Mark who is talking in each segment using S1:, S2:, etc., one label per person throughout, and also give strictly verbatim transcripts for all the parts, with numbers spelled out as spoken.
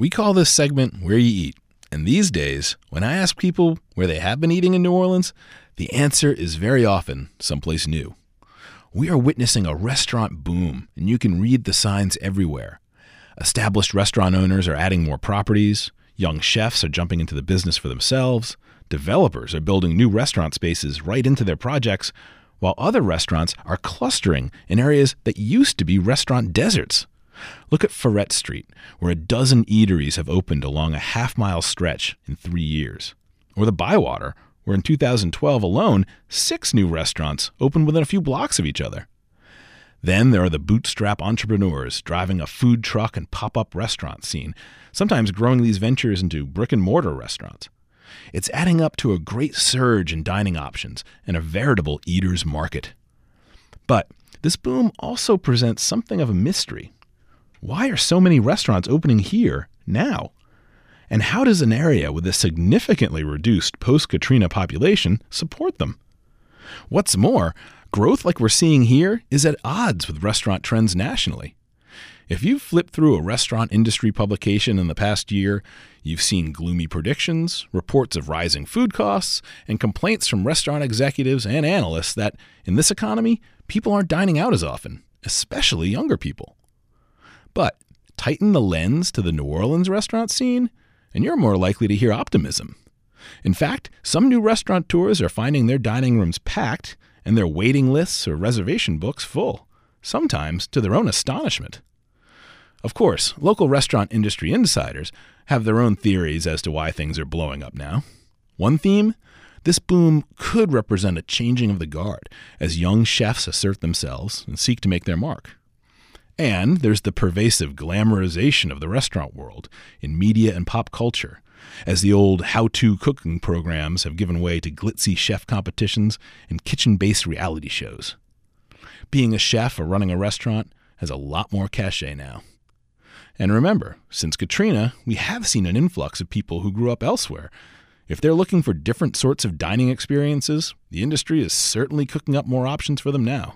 S1: We call this segment Where You Eat. And these days, when I ask people where they have been eating in New Orleans, the answer is very often someplace new. We are witnessing a restaurant boom, and you can read the signs everywhere. Established restaurant owners are adding more properties, young chefs are jumping into the business for themselves, developers are building new restaurant spaces right into their projects, while other restaurants are clustering in areas that used to be restaurant deserts. Look at Ferret Street, where a dozen eateries have opened along a half-mile stretch in three years. Or the Bywater, where in two thousand twelve alone, six new restaurants opened within a few blocks of each other. Then there are the bootstrap entrepreneurs driving a food truck and pop-up restaurant scene, sometimes growing these ventures into brick-and-mortar restaurants. It's adding up to a great surge in dining options and a veritable eater's market. But this boom also presents something of a mystery. Why are so many restaurants opening here now? And how does an area with a significantly reduced post-Katrina population support them? What's more, growth like we're seeing here is at odds with restaurant trends nationally. If you've flipped through a restaurant industry publication in the past year, you've seen gloomy predictions, reports of rising food costs, and complaints from restaurant executives and analysts that, in this economy, people aren't dining out as often, especially younger people. But tighten the lens to the New Orleans restaurant scene, and you're more likely to hear optimism. In fact, some new restaurateurs are finding their dining rooms packed and their waiting lists or reservation books full, sometimes to their own astonishment. Of course, local restaurant industry insiders have their own theories as to why things are blowing up now. One theme? This boom could represent a changing of the guard as young chefs assert themselves and seek to make their mark. And there's the pervasive glamorization of the restaurant world in media and pop culture, as the old how-to cooking programs have given way to glitzy chef competitions and kitchen-based reality shows. Being a chef or running a restaurant has a lot more cachet now. And remember, since Katrina, we have seen an influx of people who grew up elsewhere. If they're looking for different sorts of dining experiences, the industry is certainly cooking up more options for them now.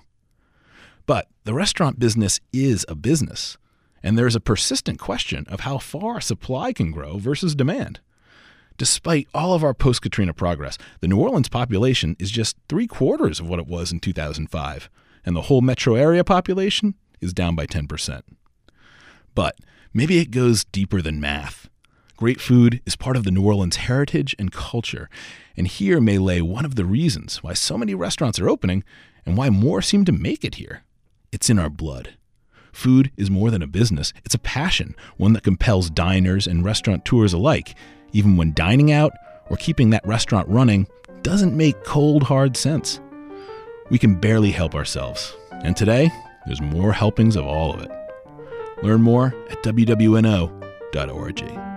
S1: But the restaurant business is a business, and there's a persistent question of how far supply can grow versus demand. Despite all of our post-Katrina progress, the New Orleans population is just three-quarters of what it was in two thousand five, and the whole metro area population is down by ten percent. But maybe it goes deeper than math. Great food is part of the New Orleans heritage and culture, and here may lay one of the reasons why so many restaurants are opening and why more seem to make it here. It's in our blood. Food is more than a business. It's a passion, one that compels diners and restaurateurs alike, even when dining out or keeping that restaurant running doesn't make cold, hard sense. We can barely help ourselves, and today, there's more helpings of all of it. Learn more at w w n o dot org.